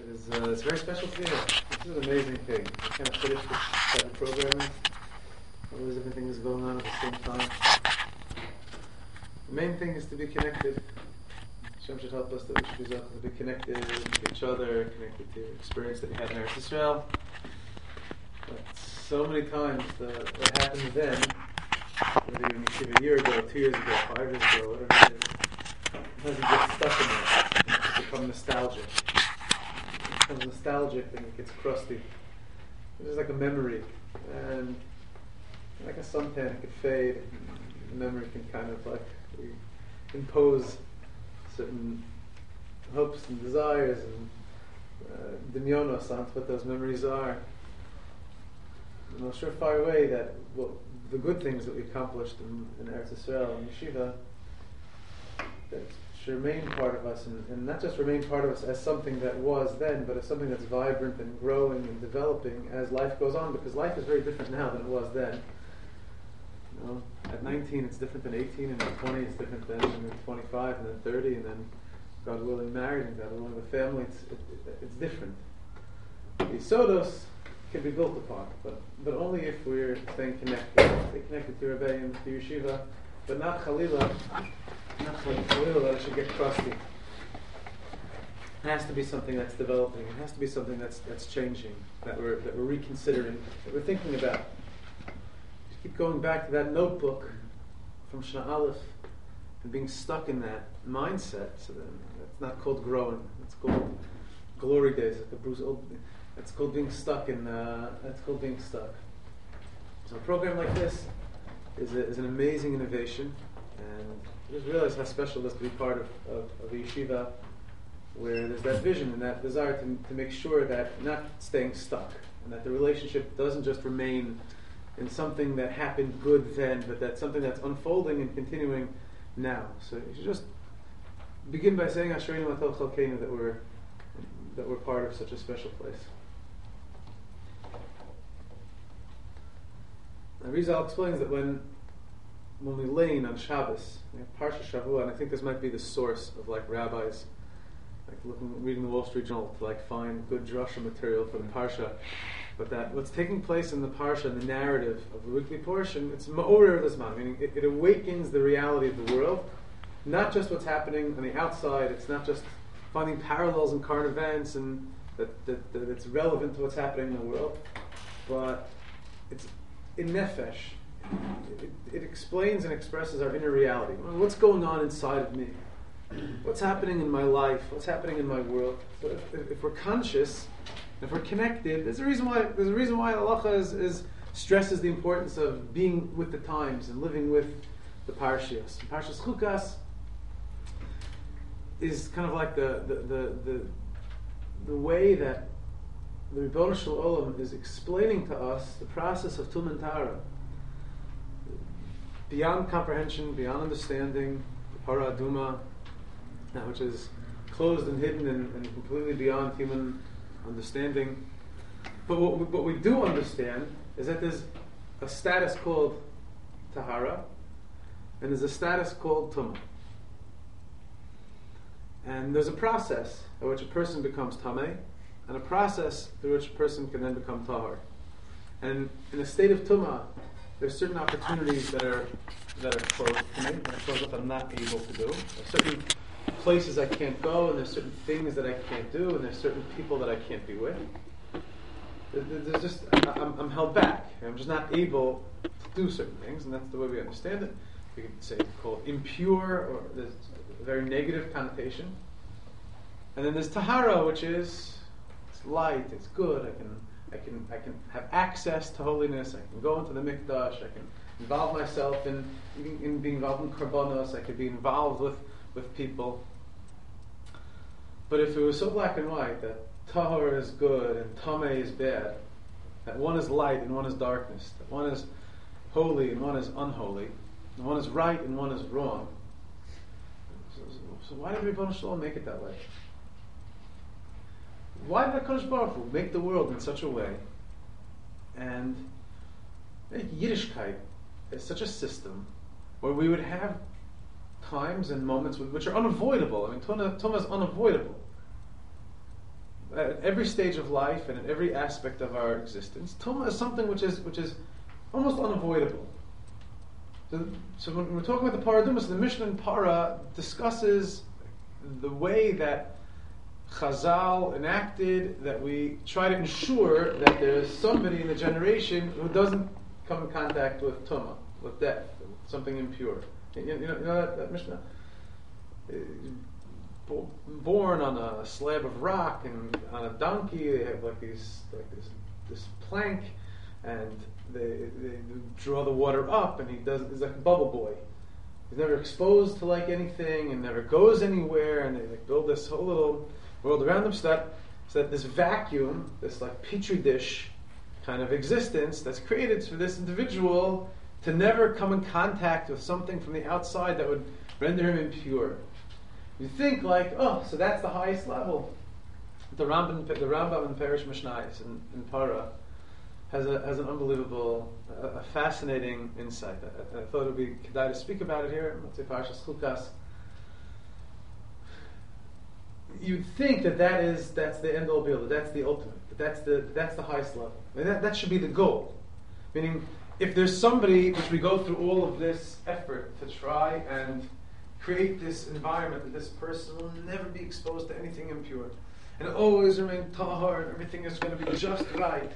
It's very special to hear. This is an amazing thing. I kind of finished this type of programming. Always everything is going on at the same time. The main thing is to be connected. Hashem should help us that we should be able to be connected to each other, connected to the experience that we had in Eretz Yisrael. But so many times what happened then, whether you receive a year ago, 2 years ago, 5 years ago, whatever it is, sometimes you get stuck in there. You become nostalgic. It becomes nostalgic and it gets crusty. It's just like a memory. And like a suntan, it could fade. The memory can kind of like impose certain hopes and desires and demyonos onto what those memories are. And I'll sure far away that the good things that we accomplished in Eretz Yisrael and Yeshiva that should remain part of us, and not just remain part of us as something that was then, but as something that's vibrant and growing and developing as life goes on, because life is very different now than it was then. You know, at 19 it's different than 18, and at 20 it's different than 25, and then 30, and then God willing married, and God willing with family. It's different. The Sodos can be built upon, but only if we're staying connected. Stay connected to Rebbeim, to Yeshiva, but not Chalila. Not Chalila that it should get crusty. It has to be something that's developing. It has to be something that's changing, that we're reconsidering, that we're thinking about. Just keep going back to that notebook from Shana Aleph and being stuck in that mindset. So then it's not called growing. It's called glory days. Like Bruce Old. It's called being stuck in. That's called being stuck. So a program like this is an amazing innovation, and I just realize how special it is to be part of a yeshiva where there's that vision and that desire to make sure that not staying stuck, and that the relationship doesn't just remain in something that happened good then, but that's something that's unfolding and continuing now. So you should just begin by saying Ashereinu Atel Chalkeinu, that we're part of such a special place. Now Rizal explains that when we lean on Shabbos, Parsha Shavua, and I think this might be the source of like rabbis, like reading the Wall Street Journal to like find good drasha material for the Parsha, but that what's taking place in the Parsha, in the narrative of the weekly portion, it's ma'orer l'zman, meaning it awakens the reality of the world, not just what's happening on the outside. It's not just finding parallels in current events and that it's relevant to what's happening in the world, but it's in nefesh. It explains and expresses our inner reality. What's going on inside of me? What's happening in my life? What's happening in my world? So if we're conscious, if we're connected, there's a reason why halacha stresses the importance of being with the times and living with the parshas. Parshas Chukas is kind of like the way that the Ribono Shel Olam is explaining to us the process of Tum and Tara. Beyond comprehension, beyond understanding, the Para Aduma, which is closed and hidden and completely beyond human understanding. But what we do understand is that there's a status called Tahara, and there's a status called Tumah. And there's a process by which a person becomes Tameh, and a process through which a person can then become Tahar. And in a state of Tumah, there's certain opportunities that are closed to me, that are closed up I'm not able to do. There's certain places I can't go, and there's certain things that I can't do, and there's certain people that I can't be with. There's just I'm held back. I'm just not able to do certain things, and that's the way we understand it. We could say call it impure, or there's a very negative connotation. And then there's Tahara, which is it's light, it's good. I can have access to holiness. I can go into the mikdash. I can involve myself in being involved in karbanos. I could be involved with people. But if it was so black and white that tahor is good and tameh is bad, that one is light and one is darkness, that one is holy and one is unholy, and one is right and one is wrong, so why did Ribono Shel Olam make it that way? Why did HaKadosh Baruch Hu make the world in such a way and make Yiddishkeit as such a system where we would have times and moments which are unavoidable? I mean, Tumah is unavoidable. at every stage of life and at every aspect of our existence, Tumah is something which is almost unavoidable. So when we're talking about the Paradumas, the Mishnah in Para discusses the way that Chazal enacted, that we try to ensure that there's somebody in the generation who doesn't come in contact with Tumah, with death, with something impure. You know that Mishnah? Born on a slab of rock and on a donkey, they have this plank, and they draw the water up, and he's like a bubble boy. He's never exposed to anything and never goes anywhere, and they build this whole little world around him so that this vacuum, this petri dish kind of existence that's created for this individual to never come in contact with something from the outside that would render him impure. You think so that's the highest level. The Rambam in Perish Mishnayos in Para has an unbelievable, a fascinating insight. I thought it would be kedai to speak about it here. Let's say Parashas Chukas. You'd think that's the end all be all, that's the ultimate, that's the highest level. I mean, that should be the goal. Meaning, if there's somebody which we go through all of this effort to try and create this environment that this person will never be exposed to anything impure, and always remain tahar, and everything is going to be just right.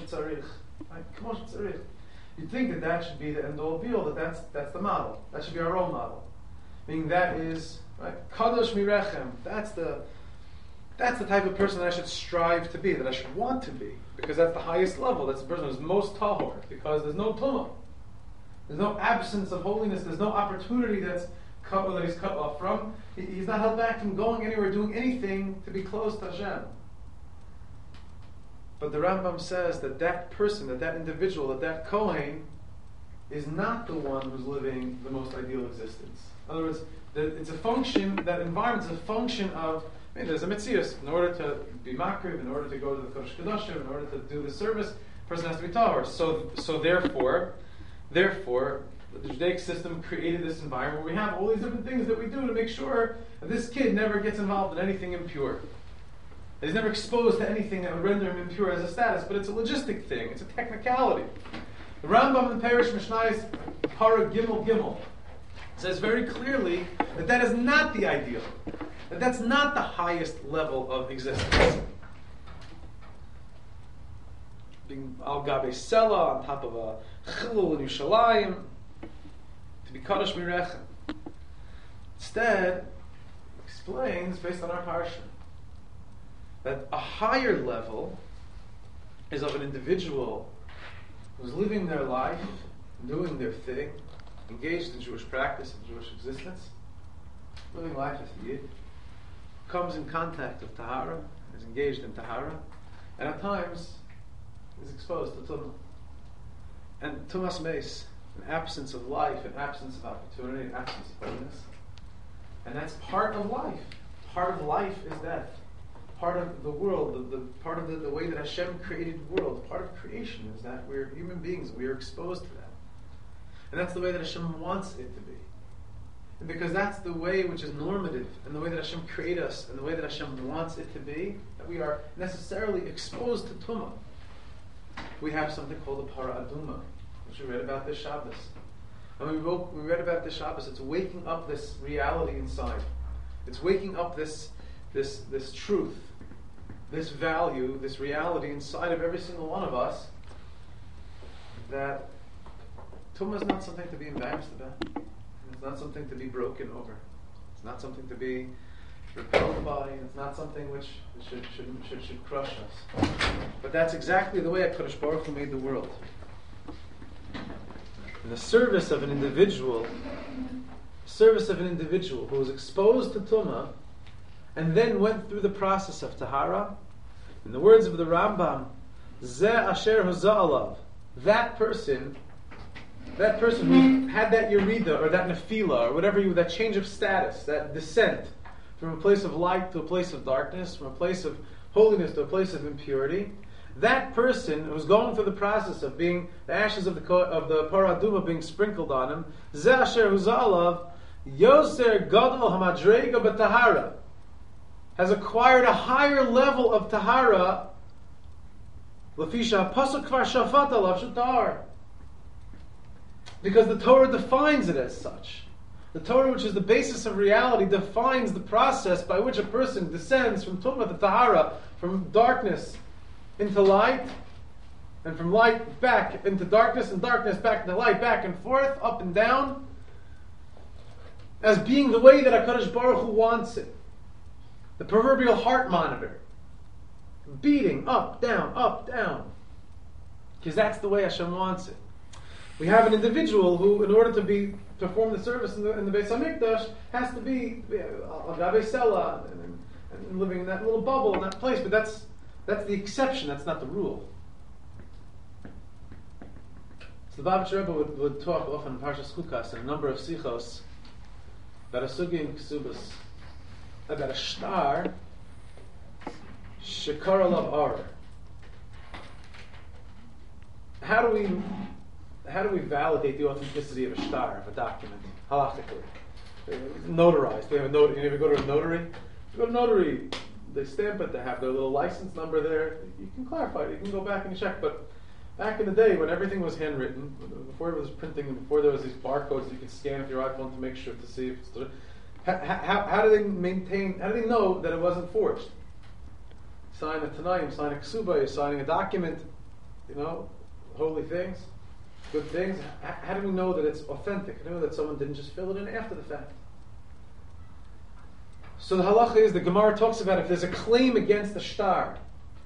You'd think that should be the end all be all, that's the model. That should be our role model. Meaning that is kadosh mirechem. That's the type of person that I should strive to be, that I should want to be, because that's the highest level. That's the person who's most tahor, because there's no tumah, there's no absence of holiness, there's no opportunity that he's cut off from. He's not held back from going anywhere, doing anything to be close to Hashem. But the Rambam says that person, that individual, that Kohen, is not the one who's living the most ideal existence. In other words, it's a function, that environment is a function of, there's a mitzvah. In order to be makriv, in order to go to the Kodesh Kodashim, in order to do the service, the person has to be tahor. So therefore, the Judaic system created this environment where we have all these different things that we do to make sure that this kid never gets involved in anything impure. He's never exposed to anything that would render him impure as a status, but it's a logistic thing, it's a technicality. The Rambam in Perish Mishnayos, Para Gimel, says very clearly that is not the ideal, that's not the highest level of existence. Being al gabe sela, on top of a chilul in Yerushalayim, to be kadosh mirechem. Instead, explains, based on our parsha, that a higher level is of an individual who's living their life, doing their thing, engaged in Jewish practice and Jewish existence, living life as a Yid, comes in contact with Tahara, is engaged in Tahara, and at times is exposed to Tumah. And Tumas Meis, an absence of life, an absence of opportunity, an absence of holiness. And that's part of life. Part of life is death. Part of the world, part of the way that Hashem created the world, part of creation is that we're human beings, we are exposed to that. And that's the way that Hashem wants it to be. And because that's the way which is normative, and the way that Hashem created us, and the way that Hashem wants it to be, that we are necessarily exposed to Tumah. We have something called the Para Aduma, which we read about this Shabbos. And we read about this Shabbos, it's waking up this reality inside. It's waking up this truth, this value, this reality inside of every single one of us, that Tumah is not something to be embarrassed about. It's not something to be broken over. It's not something to be repelled by. It's not something which should crush us. But that's exactly the way HaKadosh Baruch Hu made the world. In the service of an individual who was exposed to Tumah and then went through the process of Tahara, in the words of the Rambam, Zeh Asher Huzah Alav, that person who had that yerida or that nefila or whatever, that change of status, that descent from a place of light to a place of darkness, from a place of holiness to a place of impurity, that person who's going through the process of being the ashes of the Para Aduma being sprinkled on him, Zeh Asher Huzah Alav, Yoser Gadol Hamadrega B'Tahara. has acquired a higher level of tahara. Lafisha pasuk kvar shafat alav shutar. Because the Torah defines it as such. The Torah, which is the basis of reality, defines the process by which a person descends from Tumah to Tahara, from darkness into light, and from light back into darkness, and darkness back into light, back and forth, up and down, as being the way that HaKadosh Baruch Hu wants it. The proverbial heart monitor. Beating up, down. Because that's the way Hashem wants it. We have an individual who, in order to perform the service in the Beis Hamikdash, has to be Agabe Sela and living in that little bubble in that place. But that's the exception. That's not the rule. So the Lubavitcher Rebbe would talk often in Parshas Chukas in a number of sichos about a sugi in Ksubas, about a shtar shekar alav ar. How do we validate the authenticity of a shtar, of a document, halachically? Notarized. You ever go to a notary? You go to a notary, they stamp it, they have their little license number there. You can clarify it, you can go back and check. But back in the day, when everything was handwritten, before it was printing, and before there was these barcodes you could scan with your iPhone to make sure to see if it's... How do they know that it wasn't forged? Sign a Tanaim, sign a Ksuba, you're signing a document, holy things, good things. How do we know that it's authentic? How do we know that someone didn't just fill it in after the fact? So the halacha is, the Gemara talks about if there's a claim against the shtar,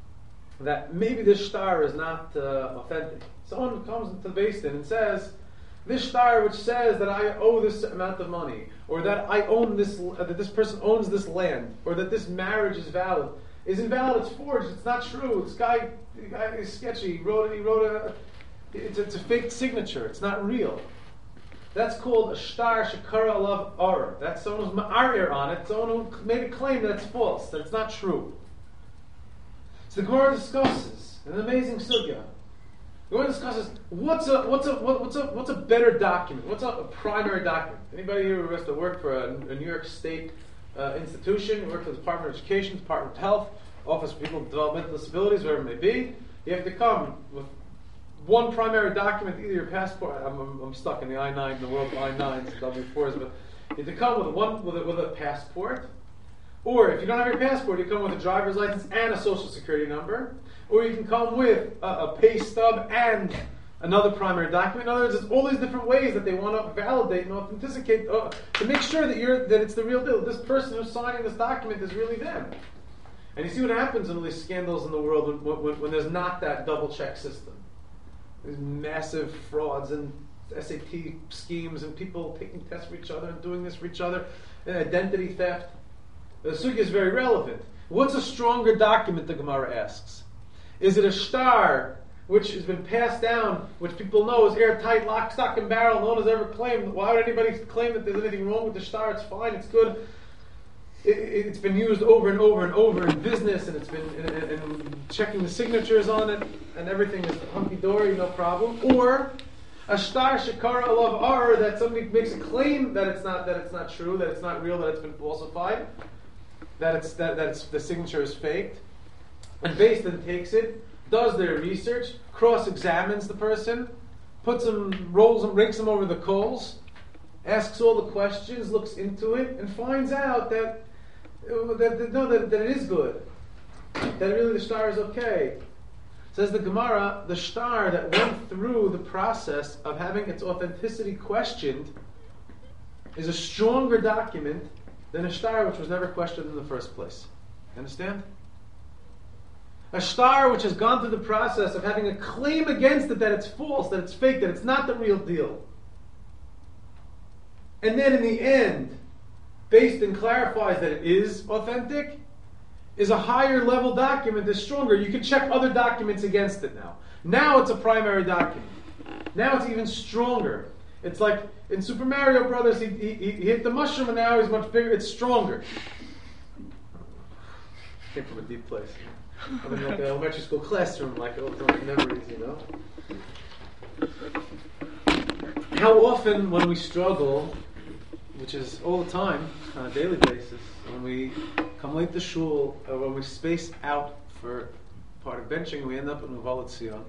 that maybe this shtar is not authentic. Someone comes into the Beis Din and says, this shtar which says that I owe this amount of money, or that I own this, that this person owns this land, or that this marriage is valid, is invalid. It's forged. It's not true. This guy is sketchy. He wrote it's a fake signature. It's not real. That's called a shtar shekara alav ar. That's someone who's ma'arir on it. Someone who made a claim that it's false, that it's not true. So the Gemara discusses an amazing sugya. The Gemara discusses what's a better document? What's a primary document? Anybody here who has to work for a New York State institution, you work for the Department of Education, Department of Health, Office for People with Developmental Disabilities, wherever it may be, you have to come with one primary document, either your passport. I'm stuck in the I-9, in the world of I-9s and W-4s, but you have to come with a passport. Or if you don't have your passport, you come with a driver's license and a social security number. Or you can come with a pay stub and another primary document. In other words, there's all these different ways that they want to validate and authenticate to make sure that it's the real deal. This person who's signing this document is really them. And you see what happens in all these scandals in the world when there's not that double check system. There's massive frauds and SAT schemes and people taking tests for each other and doing this for each other, and identity theft. The sugya is very relevant. What's a stronger document, the Gemara asks? Is it a shtar which has been passed down, which people know is airtight, lock, stock, and barrel, no one has ever claimed? Why would anybody claim that there's anything wrong with the shtar? It's fine, it's good. It's been used over and over and over in business, and it's been and checking the signatures on it, and everything is hunky-dory, no problem. Or a shtar shekara alav ar, that somebody makes a claim that it's not true, that it's not real, that it's been falsified, that the signature is faked, and Beis Din takes it, does their research, cross-examines the person, rakes them over the coals, asks all the questions, looks into it, and finds out that it is good, that really the shtar is okay. Says the Gemara, the shtar that went through the process of having its authenticity questioned is a stronger document than a shtar which was never questioned in the first place. Understand? A shtar which has gone through the process of having a claim against it that it's false, that it's fake, that it's not the real deal. And then in the end, Beis Din clarifies that it is authentic, is a higher level document, is stronger. You can check other documents against it now. Now it's a primary document. Now it's even stronger. It's like in Super Mario Brothers, he hit the mushroom and now he's much bigger. It's stronger. Came from a deep place. I'm in like an elementary school classroom, like all the memories, How often when we struggle, which is all the time, on a daily basis, when we come late to shul, when we space out for part of benching, we end up in Uvalid Sion.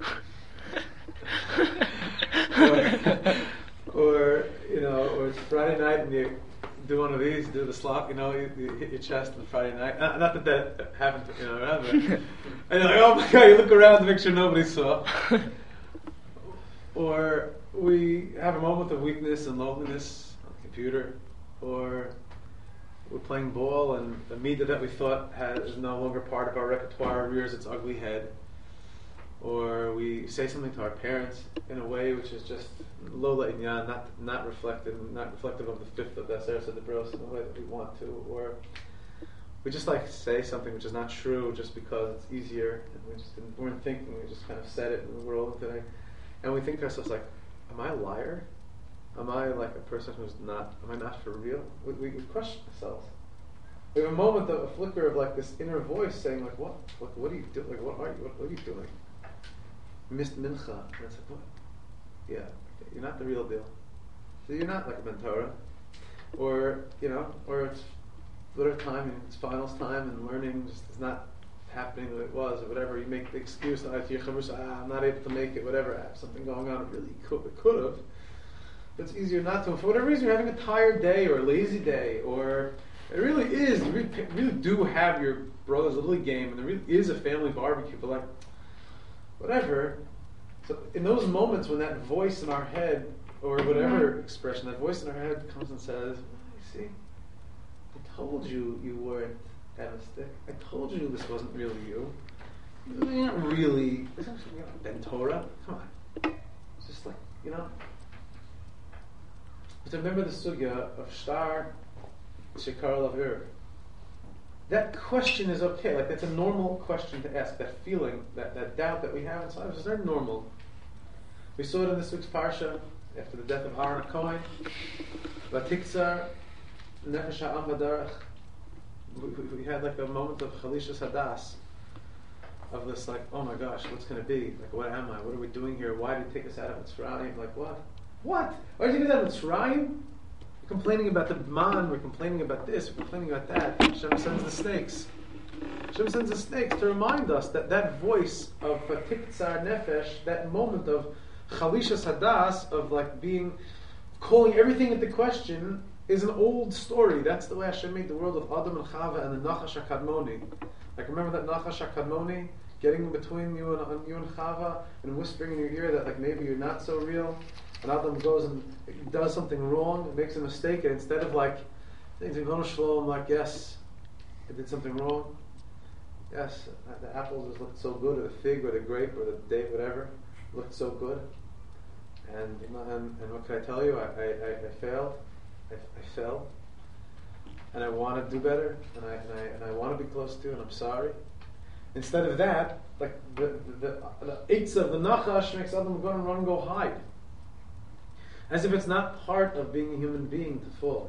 or it's Friday night and you do one of these, do the slop, you hit your chest on Friday night. Not that happened, around, but and you're like, oh my God, you look around to make sure nobody saw. Or we have a moment of weakness and loneliness on the computer, or we're playing ball and the media that we thought is no longer part of our repertoire rears its ugly head. Or we say something to our parents in a way which is just lola inyan, not reflective of the fifth of the Aseret Bros in the way that we want to. Or we just say something which is not true just because it's easier, and we weren't thinking, we just kind of said it in the world today. And we think to ourselves am I a liar? Am I a person who's not, am I not for real? We question ourselves. We have a moment of a flicker of this inner voice saying what are you doing? What are you doing? Missed mincha. And it's what? Yeah, you're not the real deal. So you're not like a mentora. Or it's little time and it's finals time and learning just is not happening the way it was, or whatever. You make the excuse, I'm not able to make it, whatever. I have something going on. It really could have. But it's easier not to. And for whatever reason, you're having a tired day or a lazy day, or it really is. You really do have your brother's little league game, and there really is a family barbecue. But whatever. So in those moments when that voice in our head, or whatever expression, that voice in our head comes and says, "See, I told you weren't Evistic. I told you this wasn't really you. You're not really. This is Ben Torah. Come on. It's just But remember the sugya of Shtar Shekar Lavir. That question is okay. That's a normal question to ask. That feeling, that doubt that we have inside of us is very normal. We saw it in this week's parsha after the death of Aaron Cohen. Vatikzar Nefesh Ha'am V'Darach. We had a moment of Chalishas Hadas, of this oh my gosh, what's going to be? What am I? What are we doing here? Why did he take us out of Mitzrayim? What? Why did he take us out of Mitzrayim? We're complaining about the man, we're complaining about this, we're complaining about that. Hashem sends the snakes. Hashem sends the snakes to remind us that voice of Tiktzar Nefesh, that moment of Chalishas Hadas, of calling everything into question, is an old story. That's the way Hashem made the world of Adam and Chava and the Nachash HaKadmoni. Remember that Nachash HaKadmoni getting between you and Chava and whispering in your ear that maybe you're not so real? And Adam goes and does something wrong, makes a mistake, and instead of saying to yes, I did something wrong. Yes, the apples just looked so good, or the fig, or the grape, or the date, whatever, looked so good. And what can I tell you? I failed. I fell, and I want to do better, and I want to be close to you, and I'm sorry. Instead of that, the eitz of the Nachash makes Adam go and run and go hide, as if it's not part of being a human being to fall.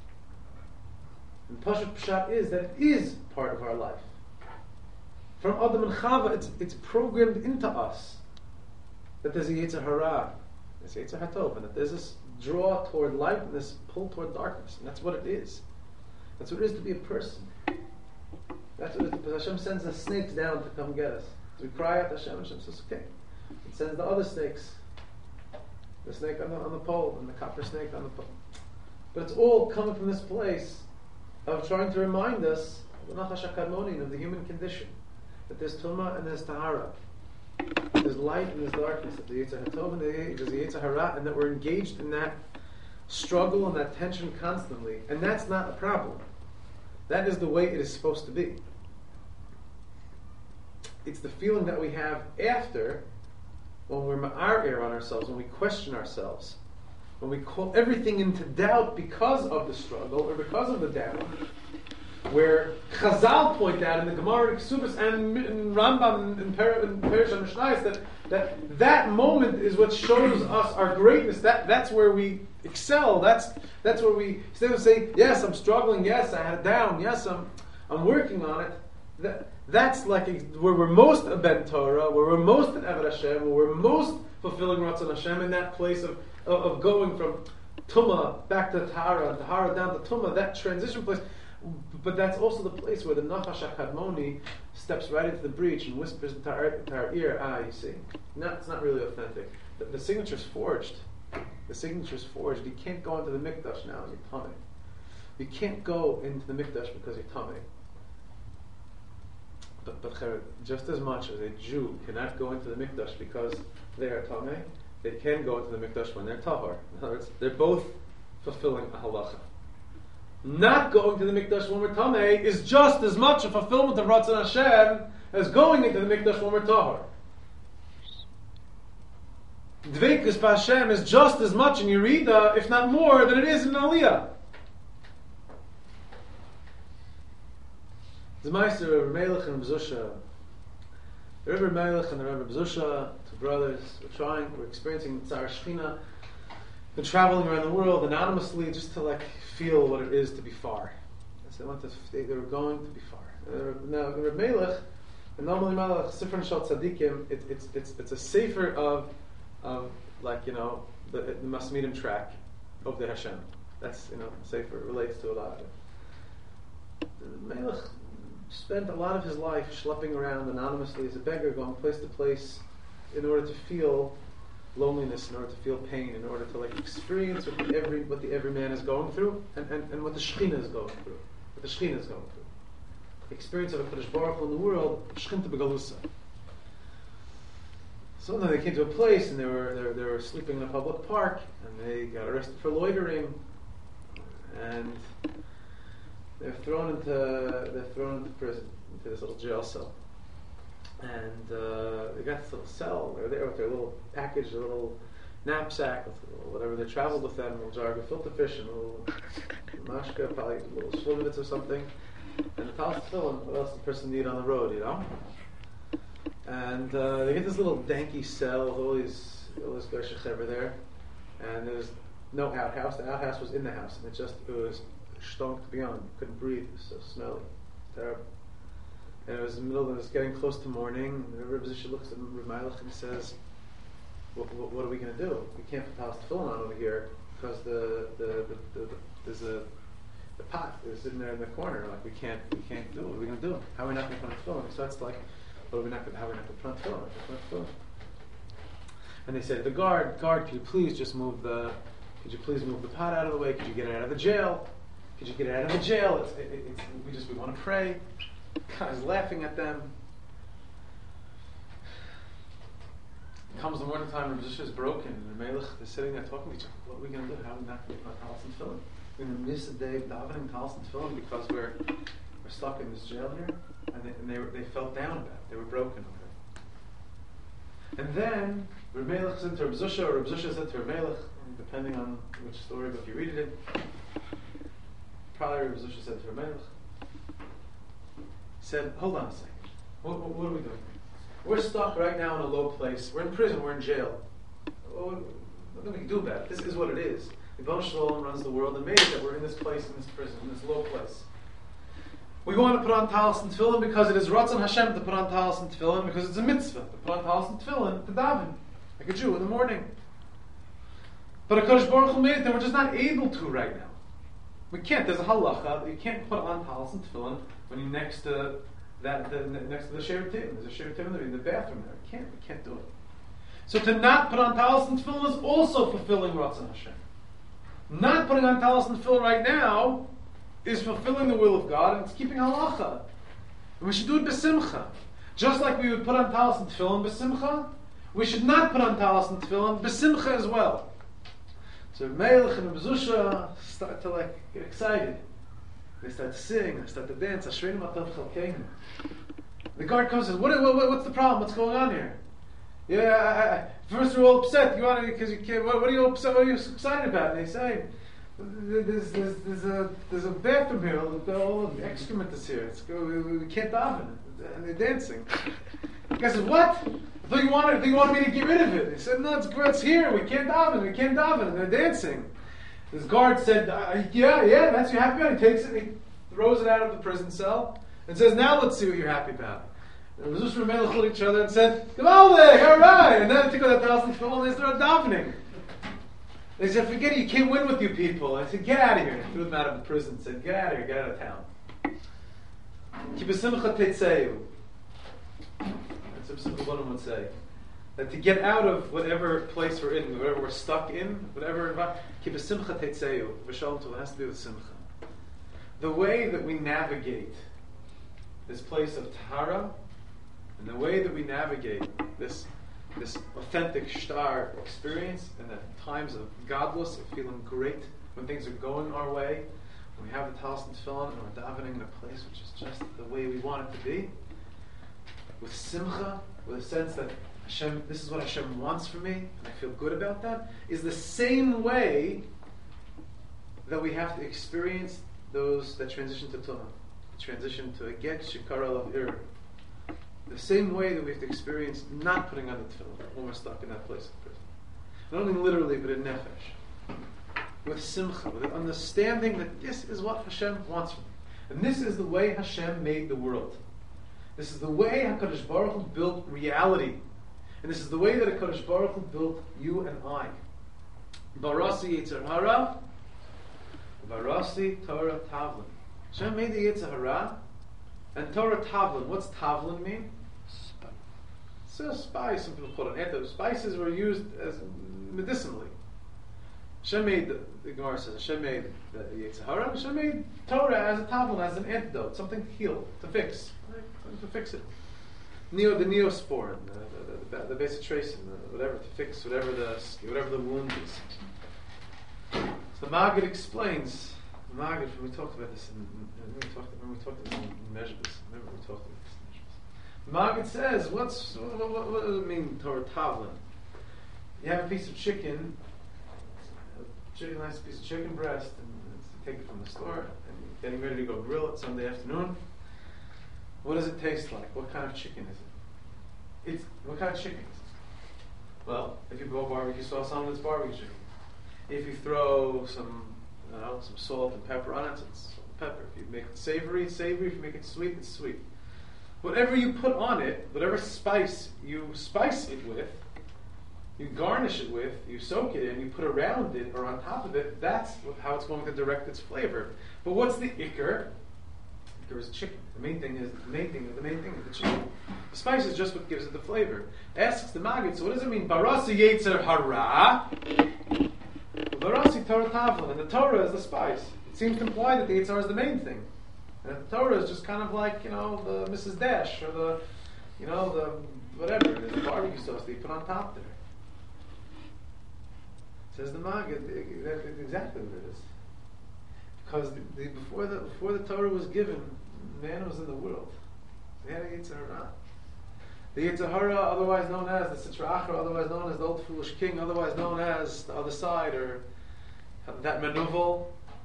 And Pashut Pshat is that it is part of our life. From Adam and Chava, it's programmed into us that there's a Yetzer Hara, there's a Yetzer Hatov, and that there's this draw toward light and this pull toward darkness. And that's what it is. That's what it is to be a person. That's what it is. Because Hashem sends the snakes down to come get us. So we cry out to Hashem, and Hashem says, okay. It sends the other snakes. The snake on the pole, and the copper snake on the pole. But it's all coming from this place of trying to remind us of the Nachash HaKadmoni, of the human condition. That there's Tumah and there's Tahara. There's light and there's darkness. That there's the Yetzer Hatov and there's the Yetzer Hara, and that we're engaged in that struggle and that tension constantly. And that's not a problem. That is the way it is supposed to be. It's the feeling that we have after, when we're ma'ar on ourselves, when we question ourselves, when we call everything into doubt because of the struggle or because of the doubt, where Chazal point out in the Gemara and Ksubas and in Rambam and Perish and Mishnayos that moment is what shows us our greatness. That's where we excel. That's where we, instead of saying, yes, I'm struggling, yes, I had it down, yes, I'm working on it. That's where we're most a Ben Torah, where we're most an Eved Hashem, where we're most fulfilling Ratzon Hashem, in that place of going from Tumah back to Tahara, and Tahara down to Tumah, that transition place. But that's also the place where the Nachash HaKadmoni steps right into the breach and whispers into our ear, you see. No, it's not really authentic. The signature's forged. The signature's forged. You can't go into the Mikdash now, you're Tameh. You can't go into the Mikdash because you're Tameh. But just as much as a Jew cannot go into the Mikdash because they are Tameh, they can go into the Mikdash when they're Tahor. In other words, they're both fulfilling a halacha. Not going to the Mikdash when we're Tameh is just as much a fulfillment of Ratzon Hashem as going into the Mikdash when we're Tahor. Dveikus B'Hashem is just as much in Yerida, if not more, than it is in Aliyah. The Meister of Melech and Bezusha. The Rebbe Melech and the Rebbe Bezusha, two brothers, we're experiencing Tzar Shechina. Been traveling around the world anonymously just to feel what it is to be far. So they were going to be far. Now the Rebbe Melech, the Nomal Melech, Sifra Nishal Tzadikim, it's a sefer of the Masmidim track of the Hashem. That's sefer relates to a lot of it. The Melech spent a lot of his life schlepping around anonymously as a beggar, going place to place in order to feel loneliness, in order to feel pain, in order to experience what the every man is going through, and what the Shekhinah is going through. What the Shekhinah is going through. The experience of a Kadosh Baruch Hu in the world, Shekhinah Begalusa. So then they came to a place and they were sleeping in a public park, and they got arrested for loitering, and they're thrown into prison, into this little jail cell. And they got this little cell. They're there with their little package, their little knapsack, with whatever they traveled with them, a little jar of filter fish, and a little mashka, probably a little shlovitz or something. And the talis tefillin, what else does the person need on the road, And they get this little danky cell with all these Gershech Chaver there. And there's no outhouse. The outhouse was in the house, and it was stunk beyond. You couldn't breathe. It was so smelly. Terrible. And it was in the middle of it, was getting close to morning. And the Rebbe Zisha looks at Rebbe Melech and says, what are we going to do? We can't put Talis Tefillin on over here because there's the pot is sitting there in the corner. We can't do it. What are we going to do? How are we not going to put on Tefillin? So it's how are we not going to put on Tefillin? And they said to the guard, could you please move the pot out of the way? Could you get it out of the jail? We want to pray. The guy's laughing at them. Comes the morning time, Rebbe Zisha is broken, and the Melech is sitting there talking to each other. What are we going to do? How are we not going to put on Talis and Tefillin? We're going to miss a day of davening Talis and Tefillin because we're stuck in this jail here? And they felt down about it. They were broken over it. And then Rebbe Melech said to Rebbe Zisha, or Rebbe Zisha said to Rebbe Melech, depending on which storybook you read it in, probably Rebbe Zisha said to Rebbe Melech, said, hold on a second. What are we doing? We're stuck right now in a low place. We're in prison. We're in jail. What can we do about it? This is what it is. The Baruch Shalom runs the world and made it that we're in this place, in this prison, in this low place. We want to put on Talis and Tefillin because it is Ratzon Hashem to put on Talis and Tefillin because it's a mitzvah to put on Talis and Tefillin to daven, like a Jew in the morning. But a Kadosh Baruch Hu made it that we're just not able to right now. We can't. There's a halacha that you can't put on Talis and Tefillin when you're next to next to the Sheratim. There's a Sheratim in the bathroom there. We can't do it. So to not put on Talis and Tefillin is also fulfilling Ratzon Hashem. Not putting on Talis and Tefillin right now is fulfilling the will of God, and it's keeping halacha. And we should do it b'simcha. Just like we would put on Talis and Tefillin b'simcha, we should not put on Talis and Tefillin b'simcha as well. So Melech and Bezusha start to get excited. They start to sing, they start to dance. The guard comes and says, what's the problem? What's going on here? Yeah, first we're all upset. Because you can't. What are you upset? What are you excited about? And they say, there's a bathroom here. All the excrement is here. We can't daven. And they're dancing. The guy says, what? I thought you wanted me to get rid of it. They said, no, it's here. We can't daven. And they're dancing. This guard said, yeah, that's what you're happy about. He takes it and he throws it out of the prison cell and says, now let's see what you're happy about. And the Rebbe Melech looked at each other and said, Gavaldik, all right. And then they took out 1,000 tefillin and they started davening. They said, forget it, you can't win with you people. I said, get out of here. And they threw them out of the prison and said, get out of here, get out of town. Ki b'simcha tetzeu. That's what Simcha Bunim would say. That to get out of whatever place we're in, whatever we're stuck in, whatever, ki b'simcha tetzeu. V'shalom tov, it has to be with simcha. The way that we navigate this place of Tahara, and the way that we navigate this authentic shtar experience, and the times of godless, of feeling great, when things are going our way, when we have the talis and tefillin, and we're davening in a place which is just the way we want it to be, with simcha, with a sense that Hashem, this is what Hashem wants from me, and I feel good about that, is the same way that we have to experience those that transition to Tumah, transition to a get shikara of ir. The same way that we have to experience not putting on the tefillin when we're stuck in that place of prison. Not only literally, but in nefesh. With simcha, with an understanding that this is what Hashem wants from me. And this is the way Hashem made the world. This is the way HaKadosh Baruch Hu built reality. And this is the way that HaKadosh Baruch Hu built you and I. Barasi Yetzer Hara, Barasi Torah Tavlin. Hashem made the Yetzer Hara and Torah Tavlin. What's Tavlin mean? So spice, some people call it antidote. Spices were used as medicinally. Hashem made, the Gemara says, Hashem made the Yetzer Hara, Hashem made Torah as a tavlin, as an antidote, something to heal, to fix, right? To fix it. The neosporin, the bacitracin, whatever, to fix whatever the wound is. So the Maggid explains, when we talked about this, when we talked about this in Measures, remember we talked about this in Measures. The Maggid says, what does it mean, Torah tavlin? You have a piece of chicken, nice piece of chicken breast, and you take it from the store, and you're getting ready to go grill it Sunday afternoon. What does it taste like? What kind of chicken is it? What kind of chicken is it? Well, if you go barbecue sauce on it, it's barbecue chicken. If you throw some salt and pepper on it, it's salt and pepper. If you make it savory, it's savory. If you make it sweet, it's sweet. Whatever you put on it, whatever spice you spice it with, you garnish it with, you soak it in, you put around it or on top of it, that's how it's going to direct its flavor. But what's the ikr? Ikr is chicken. The main thing is the chicken. The spice is just what gives it the flavor. Asks the Maggid, so what does it mean? Barasi Yetzer Hara, Barasi Torah Tavlin, and the Torah is the spice. It seems to imply that the Yetzer Hara is the main thing. And the Torah is just kind of like, the Mrs. Dash, or the whatever, the barbecue sauce that you put on top there. Says the Maggid, that's exactly what it is. Because before the Torah was given, man was in the world. They had a Yetzer Hara. The Yetzer Hara, otherwise known as the Sitra Achra, otherwise known as the old foolish king, otherwise known as the other side, or that Menuvel,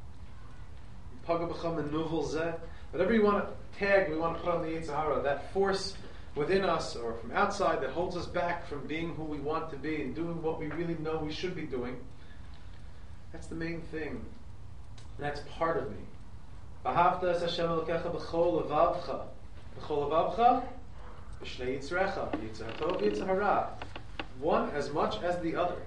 Paga B'cha Menuvel Zeh. Whatever you want to tag, we want to put on the Yetzer Hara, that force within us or from outside that holds us back from being who we want to be and doing what we really know we should be doing. That's the main thing. That's part of me. V'ahavta es Hashem Elokecha b'chol levavcha. B'chol levavcha, b'shnei yitzrecha. Yetzer tov, Yetzer hara. One as much as the other.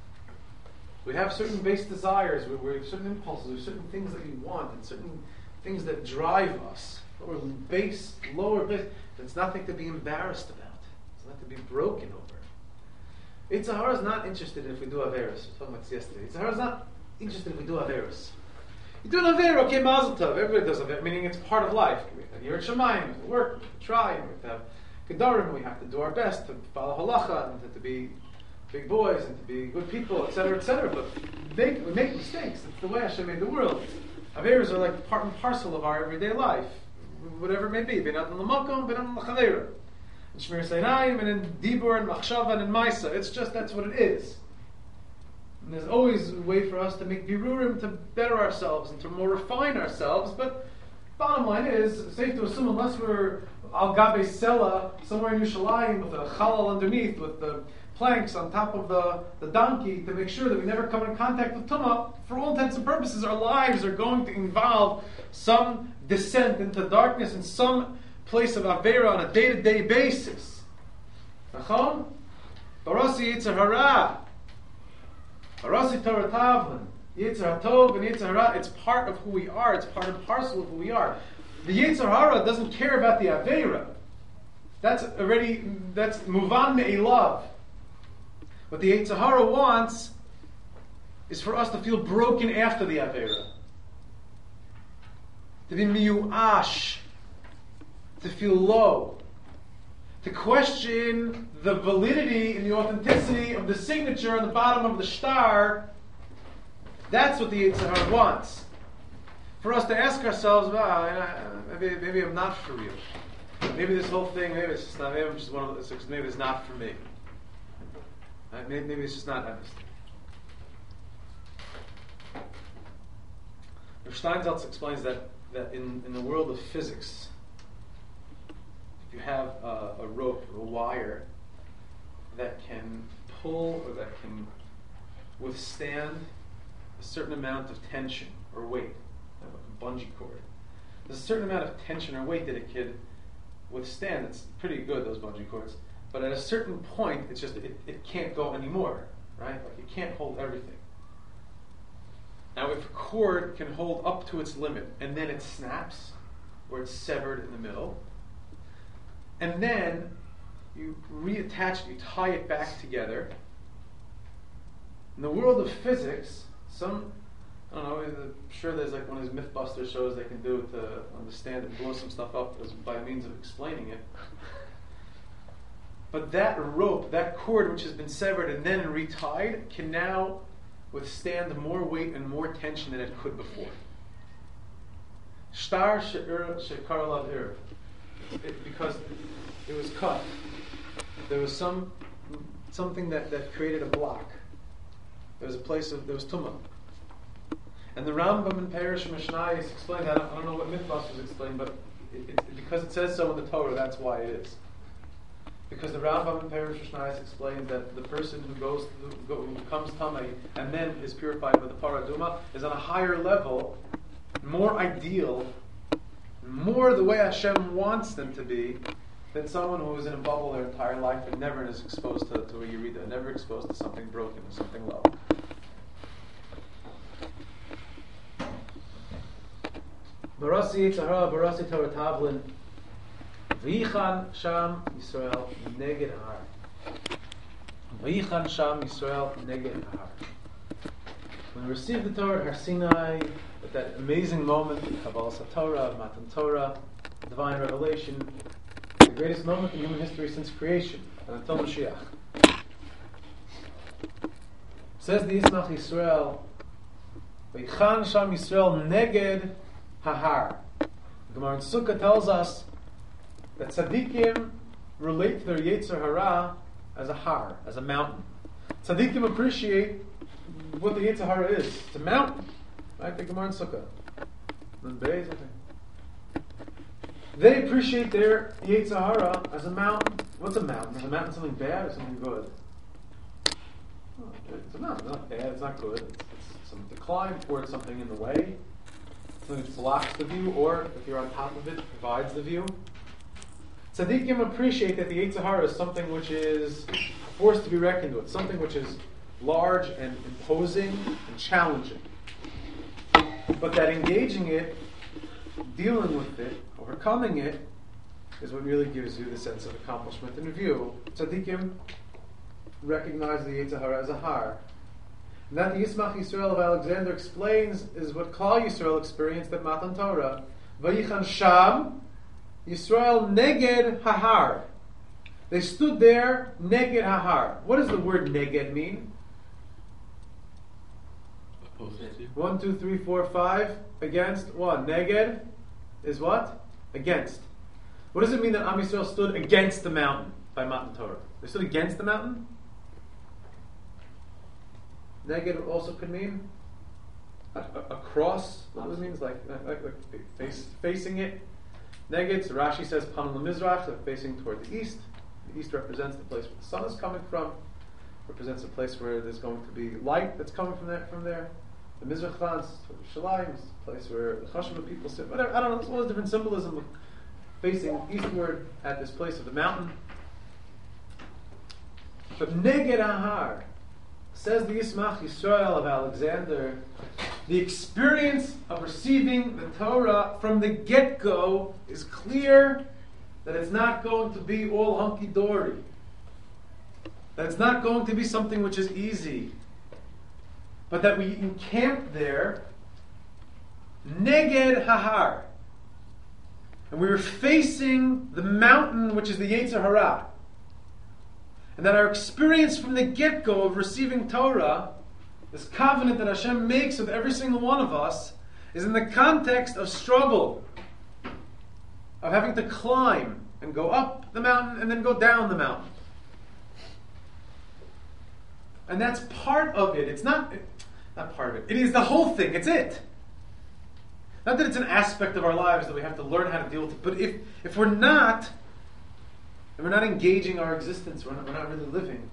We have certain base desires, we have certain impulses, we have certain things that we want, and certain things that drive us. Lower base. It's nothing to be embarrassed about. It's not to be broken over. Yetzer hara is not interested if we do Averos. We were talking about this yesterday. Yetzer hara is not interested if we do Averos. You do an Avera, okay, Mazel Tov. Everybody does Avera, meaning it's part of life. We have to Yirat Shamayim, we have to work, we have to try, we have to have Gedarim, we have to do our best to follow Halacha, and to be big boys, and to be good people, etc., etc. But we make mistakes. It's the way Hashem made the world. Averas are like part and parcel of our everyday life. Whatever it may be, Benat L'Makom, Benat L'Chavera, in Shmir Seinayim, and in Dibur, and Machshava, and in Maisa. It's just, that's what it is. And there's always a way for us to make birurim, to better ourselves, and to more refine ourselves, but bottom line is, safe to assume, unless we're al gabe sela, somewhere in Yerushalayim, with a chalal underneath, with the planks on top of the donkey, to make sure that we never come in contact with Tumah, for all intents and purposes, our lives are going to involve some descent into darkness in some place of Avera on a day-to-day basis. Nachon? Barasi Yetzer Hara. Barasi Torah Tavlin. Yetzer HaTov and Yetzer Hara. It's part of who we are. It's part and parcel of who we are. The Yetzer Hara doesn't care about the Aveira. That's Muvan Me'elav. What the Yetzer Hara wants is for us to feel broken after the Aveira. To be miyuash. To feel low. To question the validity and the authenticity of the signature on the bottom of the star. That's what the Yetzer Hara wants. For us to ask ourselves, maybe I'm not for real. Maybe this whole thing, maybe it's just not. Maybe I'm just one of those. Maybe it's not for me. Maybe it's just not honest. Steinsaltz explains that in the world of physics, if you have a rope or a wire that can pull or that can withstand a certain amount of tension or weight, like a bungee cord, there's a certain amount of tension or weight that it could withstand. It's pretty good, those bungee cords, but at a certain point it can't go anymore, right? Like it can't hold everything. Now if a cord can hold up to its limit and then it snaps or it's severed in the middle, and then you reattach it, you tie it back together. In the world of physics, I'm sure there's like one of these Mythbusters shows they can do to understand and blow some stuff up by means of explaining it. But that rope, that cord which has been severed and then retied, can now withstand more weight and more tension than it could before. Shtar she'kar alav ir. Because it was cut. There was something that created a block. There was tumah. And the Rambam in Perish Mishnayos explained that. I don't know what Mythbusters explained, but because it says so in the Torah, that's why it is. Because the Rambam in Perish Mishnayos explains that the person who becomes tamei and then is purified by the paraduma is on a higher level, more ideal, more the way Hashem wants them to be, than someone who was in a bubble their entire life and never is exposed to a yerida, never exposed to something broken or something low. Barasi Yetzer Hara, Barasi Torah Tavlin, V'yichan Sham Yisrael Neged Har. V'yichan Sham Yisrael Neged Har. When we received the Torah at Har Sinai, at that amazing moment of Kabbalah Torah, of Matan Torah, divine revelation, the greatest moment in human history since creation, and until Mashiach. Says the Yismach Yisrael, V'yichan Sham Yisrael Neged Har. The Gemara in Sukkah tells us that tzaddikim relate to their Yetzer Hara as a har, as a mountain. Tzaddikim appreciate what the Yetzer Hara is. It's a mountain, right? The Gemara in Sukkah. They appreciate their Yetzer Hara as a mountain. What's a mountain? Is a mountain something bad or something good? It's a mountain. It's not bad. It's not good. It's some decline towards something in the way. Something that blocks the view, or if you're on top of it, provides the view. Tzaddikim appreciate that the Yetzer Hara is something which is a force to be reckoned with, something which is large and imposing and challenging. But that engaging it, dealing with it, overcoming it, is what really gives you the sense of accomplishment and review. Tzaddikim recognize the Yetzer Hara as a har. And that the Yismach Yisrael of Alexander explains is what Klal Yisrael experienced at Matan Torah. Vayichan Sham Yisrael Neged Hahar. They stood there, Neged Hahar. What does the word Neged mean? Opposed to. 1, 2, 3, 4, 5. Against. 1. Neged is what? Against. What does it mean that Am Yisrael stood against the mountain by Matan Torah? They stood against the mountain? Neged also could mean across. What does it mean? Like facing it. Neged, so Rashi says Panul Mizrach, facing toward the east. The east represents the place where the sun is coming from. Represents a place where there's going to be light that's coming from there. The Mizrach Vans toward Shalayim is a place where the Chashma people sit. Whatever, I don't know. There's all this different symbolism of facing eastward at this place of the mountain. But Neged Ahar, says the Yismach Yisrael of Alexander, The experience of receiving the Torah from the get-go is clear that it's not going to be all hunky-dory. That it's not going to be something which is easy. But that we encamp there, neged hahar. And we were facing the mountain which is the Yetzer Hara. And that our experience from the get-go of receiving Torah, this covenant that Hashem makes with every single one of us, is in the context of struggle, of having to climb and go up the mountain and then go down the mountain. And that's part of it. It's not part of it. It is the whole thing. It's it. Not that it's an aspect of our lives that we have to learn how to deal with it, but if we're not, and we're not engaging our existence, we're not really living.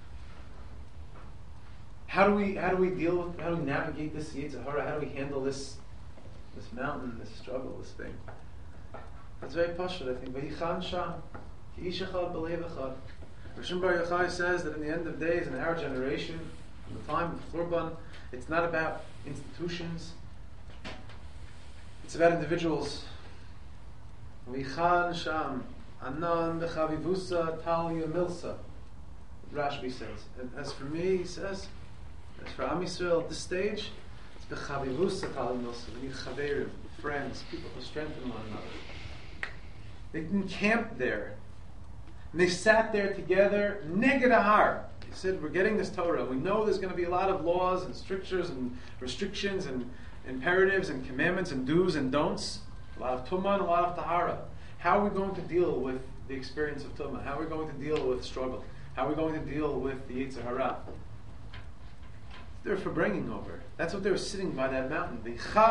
How do we deal with? How do we navigate this Yetzer Hara? How do we handle this mountain, this struggle, this thing? That's very pashut, I think. Vayichan sham, ki ish echad b'lev echad. Rishon Bar Yochai says that in the end of days, in our generation, in the time of Churban, it's not about institutions. It's about individuals. Vayichan sham, anan b'chavivusa talia milsa. Rashbi says. And as for me, he says, as for Am Yisrael at this stage, it's b'chavivusa talia milsa. We need chaverim, friends, people who strengthen one another. They encamped there. And they sat there together, neged ahar. They said, we're getting this Torah. We know there's going to be a lot of laws and strictures and restrictions and imperatives and commandments and do's and don'ts. A lot of tumah and a lot of tahara. How are we going to deal with the experience of tumah? How are we going to deal with struggle? How are we going to deal with the Yetzer Hara? They're for bringing over. That's what they were sitting by that mountain.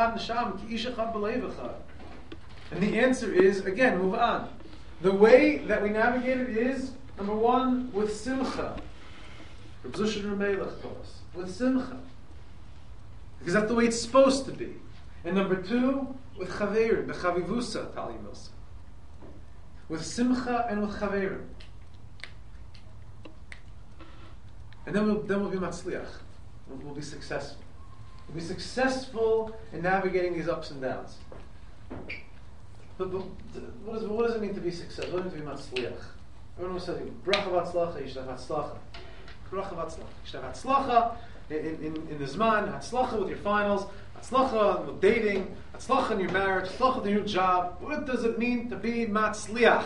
And the answer is, again, move on. The way that we navigate it is, number one, with simcha. Reb Zushin Ramelech told us. With simcha. Because that's the way it's supposed to be. And number two, with chaverim, the chavivusa, Tali Milsa. With simcha and with chaverim. And then we'll be matzliach. We'll be successful. We'll be successful in navigating these ups and downs. But what does it mean to be successful? What does it mean to be matzliach? Everyone says, bracha v'atzlacha, yishtav hatzlacha. Bracha v'atzlacha. Yishtav hatzlacha in the zman, hatzlacha with your finals, hatzlacha with dating, hatzlacha in your marriage, hatzlacha with your new job. What does it mean to be matzliach?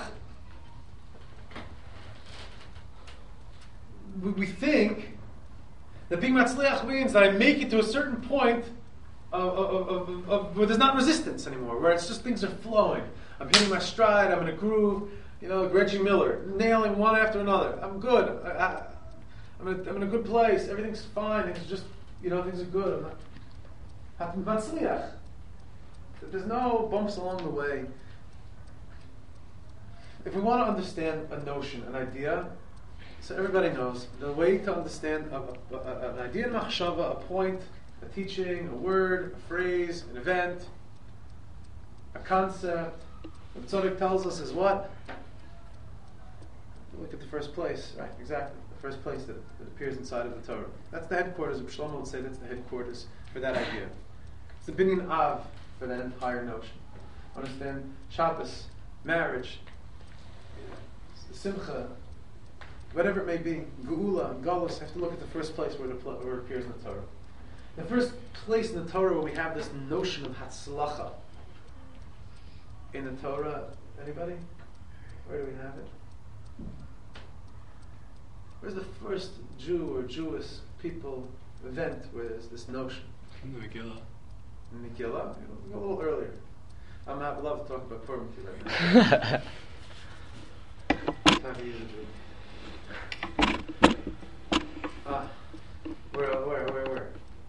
We think that being matzliach means that I make it to a certain point of where there's not resistance anymore, where it's just things are flowing. I'm hitting my stride, I'm in a groove, like Reggie Miller, nailing one after another. I'm good. I'm in a good place. Everything's fine. It's just, things are good. I'm not matzliach. There's no bumps along the way. If we want to understand a notion, an idea, so everybody knows the way to understand an idea in machshava, a point, a teaching, a word, a phrase, an event, a concept. What Tzaddik tells us is what? Look at the first place, right? Exactly. The first place that appears inside of the Torah. That's the headquarters. Shlomo would say that's the headquarters for that idea. It's the binyan av for that entire notion. Understand? Shabbos, marriage, simcha, whatever it may be, geula, galus. Have to look at the first place where it appears in the Torah. The first place in the Torah where we have this notion of hatzlacha in the Torah, anybody? Where do we have it? Where's the first Jew or Jewish people event where there's this notion? In the Megillah. In Megillah? Go a little earlier. I'm not love to talk about Purim with you right now. Time to use a Jew. Where?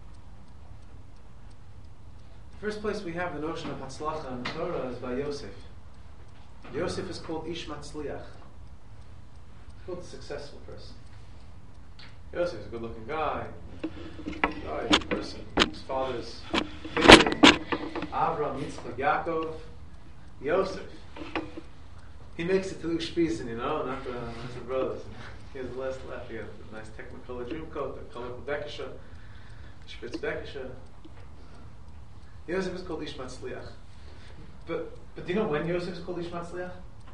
The first place we have the notion of Hatzlacha in the Torah is by Yosef. Yosef is called Ish Matzliach. He's called the successful person. Yosef is a good-looking guy. Good person. His father's Avraham, Yitzchak, Yaakov. Yosef. He makes it to Ushpizin, not the brothers. He has the last left. He has a nice Technicolor dream coat, the colorful Bekisha, Spitz Bekisha. Yosef is called Ish Matzliach. But do you know when Yosef is called Ish Matzliach?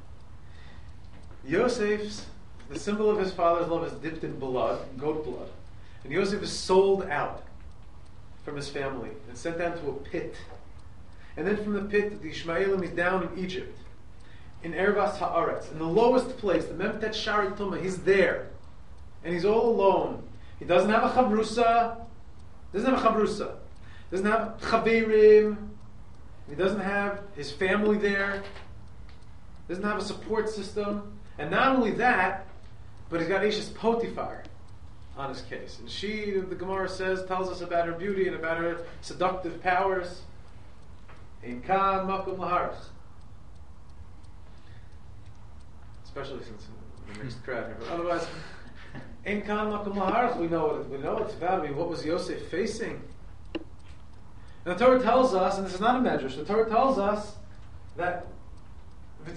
Yosef's, the symbol of his father's love is dipped in blood, goat blood. And Yosef is sold out from his family and sent down to a pit. And then from the pit, the Ishmaelim is down in Egypt, in Ervas Haaretz, in the lowest place, the Memtet Shari Tumah. He's there. And he's all alone. He doesn't have a chavrusa. Doesn't have chaverim. He doesn't have his family there. Doesn't have a support system. And not only that, but he's got Ashes Potiphar on his case. And she, the Gemara says, tells us about her beauty and about her seductive powers. In Kan Makum Laharach. Especially since the mixed crowd here. But otherwise, in Kan Makum Laharach, we know what it's about. I mean, what was Yosef facing? And the Torah tells us, and this is not a medrash, the Torah tells us that like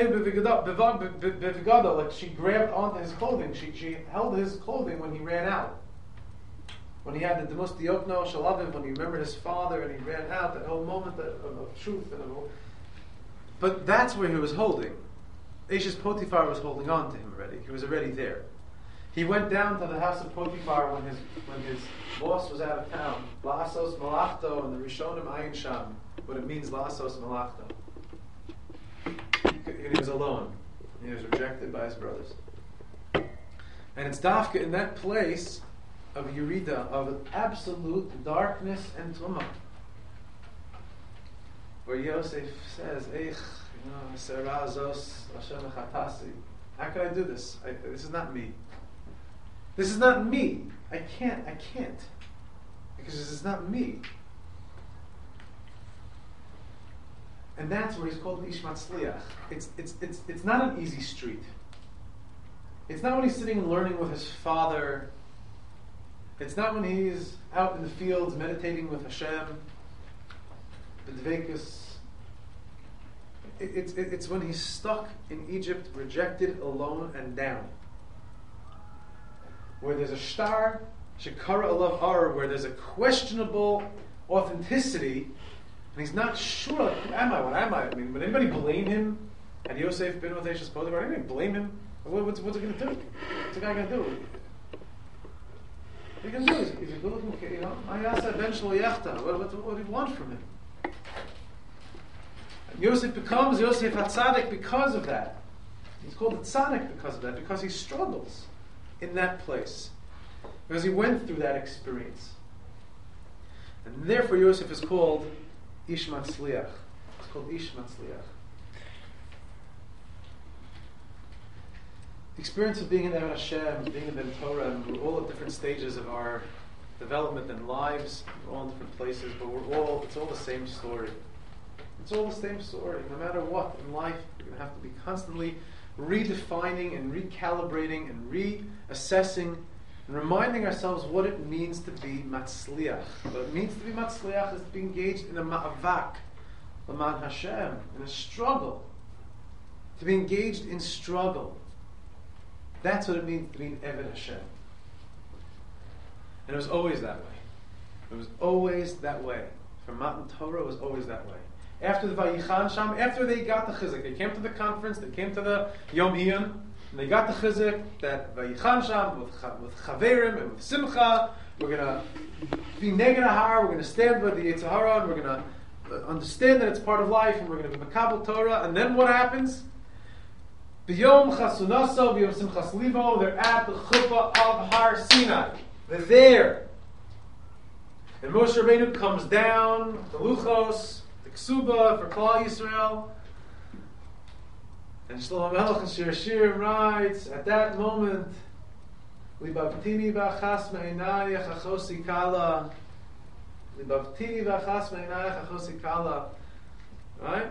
she grabbed onto his clothing, she held his clothing when he ran out. When he had the most diokno shalaviv, when he remembered his father and he ran out, that whole moment of truth. But that's where he was holding. Ashes Potiphar was holding on to him already. He was already there. He went down to the house of Potiphar when his boss was out of town. La'asos malachto, and the Rishonim ayin sham, what it means la'asos malachto. And he was alone. He was rejected by his brothers. And it's dafka in that place of Yerida, of absolute darkness and tumah, where Yosef says, Eich, Serah Zos Hashem Echatasi. How can I do this? This is not me. This is not me. I can't. Because this is not me. And that's where he's called Ish Matzliach. It's not an easy street. It's not when he's sitting and learning with his father. It's not when he's out in the fields meditating with Hashem, B'dveikus. It's when he's stuck in Egypt, rejected, alone, and down. Where there's a shtar, shekara alav ar, where there's a questionable authenticity, and he's not sure, like, who am I? What am I? I mean, would anybody blame him? Had Yosef been with Ashes Potiphar? Would anybody blame him? What's he going to do? What's the guy going to do? What are you going to do? He's a good-looking kid, you know? Ayasa eventually yachta. What do you want from him? And Yosef becomes Yosef HaTzadik because of that. He's called a tzaddik because of that, because he struggles in that place. Because he went through that experience. And therefore Yosef is called Ish Matzliach. It's called Ish Matzliach. The experience of being in Evan Hashem, being in Ben Torah, and we're all at different stages of our development and lives. We're all in different places, but it's all the same story. It's all the same story. No matter what in life, we're going to have to be constantly redefining and recalibrating and reassessing and reminding ourselves what it means to be Matzliach. What it means to be Matzliach is to be engaged in a ma'avak, L'man Hashem, in a struggle. To be engaged in struggle. That's what it means to be an Eved Hashem. And it was always that way. It was always that way. From Matan Torah, it was always that way. After the Vayichan Sham, after they got the Chizuk, they came to the conference, they came to the Yom Hiyun, and they got the Chizuk that Vayichan Sham with Chaverim and with Simcha, we're going to be Neged Ahar, we're going to stand by the Yetzer Hara, and we're going to understand that it's part of life, and we're going to be Makabel Torah, and then what happens? B'yom Chasunaso, B'yom Simchas Livo, they're at the Chuppah of Har Sinai. They're there. And Moshe Rabbeinu comes down, the Luchos, the Ksuba for Klal Yisrael. And Shlomo Melech and Shir Shirim writes, at that moment, Libavtini v'achas me'inayach achosi kala. Libavtini v'achas me'inayach achosi kala. Right?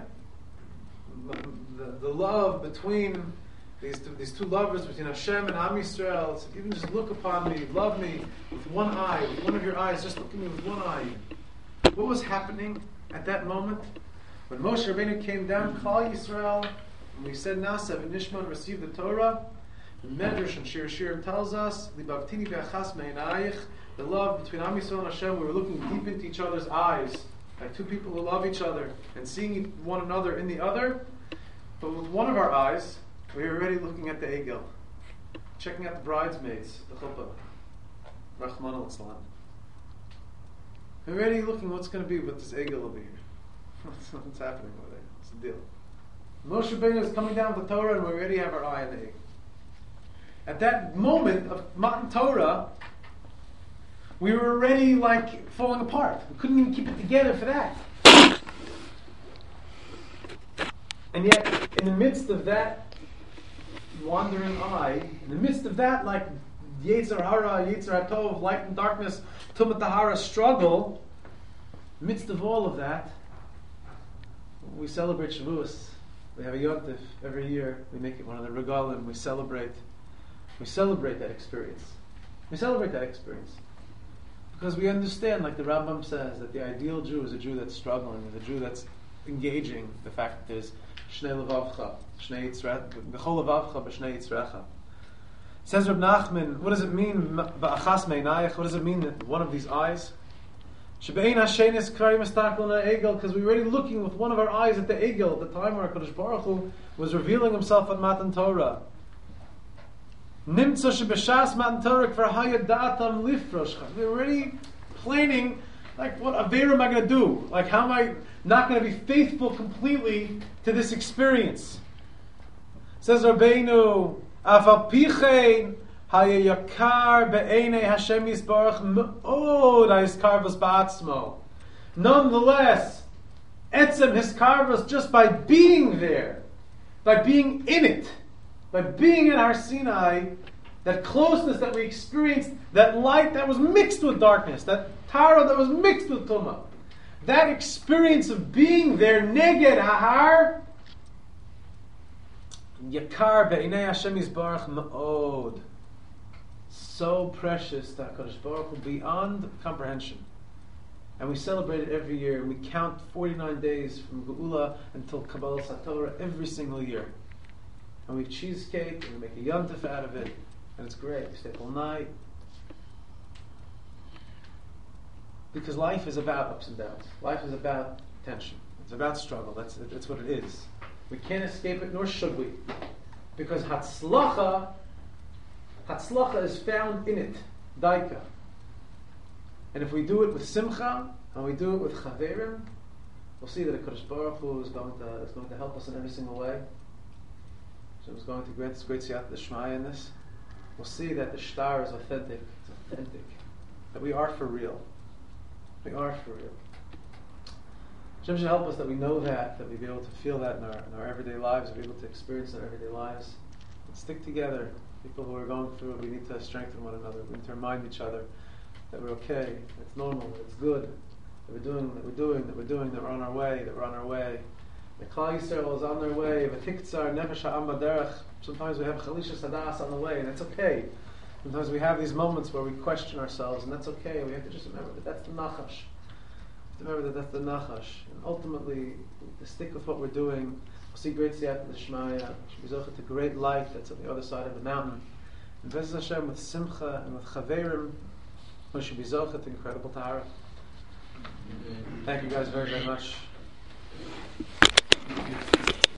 The love between these two lovers, between Hashem and Am Yisrael. So even just look upon me, love me with one eye, with one of your eyes, just look at me with one eye. What was happening at that moment? When Moshe Rabbeinu came down, Klal Yisrael, and we said Nasav and Nishman received the Torah, the Medrash and Shir Shirim tells us, Libavtini v'achas me'inayich, the love between Am Yisrael and Hashem, we were looking deep into each other's eyes. like two people who love each other and seeing one another in the other, but with one of our eyes, we're already looking at the egel, checking out the bridesmaids, the chuppah, Rahman al-Islam. We're already looking what's going to be with this egel over here. What's happening over there? What's the deal? Moshe Rabbeinu is coming down with the Torah and we already have our eye on the egel. At that moment of Matan Torah, we were already like falling apart. We couldn't even keep it together for that. And yet, in the midst of that wandering eye, in the midst of that like Yetzer Hara, Yetzer HaTov, light and darkness, Tumah Tahara struggle, in the midst of all of that, we celebrate Shavuos. We have a Yontif every year. We make it one of the regalim. We celebrate that experience. We celebrate that experience. Because we understand, like the Rambam says, that the ideal Jew is a Jew that's struggling, is a Jew that's engaging the fact that there's Shnei Levavcha, Shnei Yitzrecha, B'chol Levavcha, B'shnei Yitzrecha. Says Reb Nachman, what does it mean, Ba'achas Meinayach, what does it mean that one of these eyes? Shebein Hashenis Kvari Mistakol Na Egel, because we're already looking with one of our eyes at the Egel, the time where HaKadosh Baruch Hu was revealing himself at Matan Torah. Nimtza shebeshas Matan Torah kvar hayad da'atam lifrosh. We're already planning, like, what aveira am I going to do? Like, how am I not going to be faithful completely to this experience? Says Rabbeinu, afal pichein hayayakar be'enei Hashem yisbarach me'od ha'iskarvos ba'atzmo. Nonetheless, etzem hiskarvos, just by being there, by being in it, by being in Har Sinai, that closeness that we experienced, that light that was mixed with darkness, that Tara that was mixed with Tumah, that experience of being there, neged hahar, yakar be'inei Hashem yisbarach ma'od, so precious that HaKadosh Baruch Hu beyond comprehension. And we celebrate it every year, and we count 49 days from Geula until Kabbalah Satorah every single year. And we cheesecake, and we make a yontif out of it, and it's great. We stay up all night. Because life is about ups and downs. Life is about tension. It's about struggle. That's what it is. We can't escape it, nor should we. Because Hatzlacha is found in it. Daika. And if we do it with Simcha, and we do it with Chaverim, we'll see that HaKadosh Baruch Hu is going to help us in every single way. So it's going to grant us great siyata d'shmaya in this. We'll see that the shtar is authentic. It's authentic. That we are for real. We are for real. Hashem should help us that we know that we be able to feel that in our everyday lives, be able to experience in our everyday lives. And stick together. People who are going through it, we need to strengthen one another. We need to remind each other that we're okay, it's normal, it's good, that we're doing, that we're on our way, The Klal Yisrael is on their way. Sometimes we have Chalisha Sadas on the way, and that's okay. Sometimes we have these moments where we question ourselves, and that's okay. We have to just remember that that's the Nachash. And ultimately, to stick with what we're doing, we'll see great siyata d'shmaya. Should be zocheh to great light that's on the other side of the mountain. And B'ezras Hashem with Simcha and with Chaverim, we should be zocheh to incredible Tahara. Thank you guys very, very much.